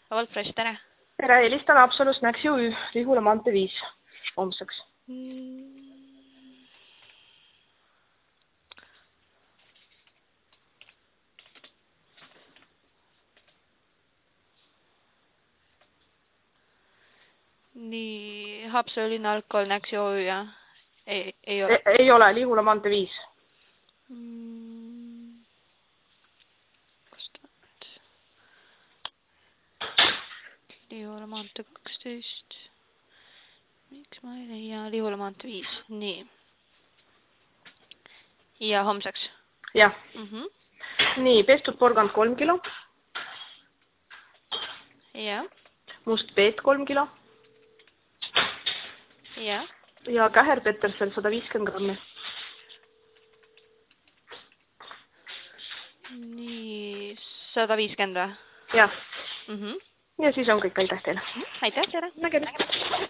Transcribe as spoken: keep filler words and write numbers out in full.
Wolf Fresh, tere! Tere, helistan Haapsalu Snacks U Ü, Lihula maantee viis homseks. Nii, Haapsalu linna algkool Snacks U Ü ja ei, ei ole. Ei, ei ole, Lihula maantee viis. Mm. Kus ta nüüd? Lihula maantee kaksteist. Miks ma ei leia? Lihula maantee viis. Nii. Ja homseks? Jah. Mm -hmm. Nii, pestud porgand kolm kilo. Ja. Must peet kolm kilo. Ja. Ja käher Petersel sada viiskümmend grammi. Nii, sada viiskümmend või? Jah. Mm -hmm. Ja siis on kõik, aitäh teile. Aitäh teile. Nägemist.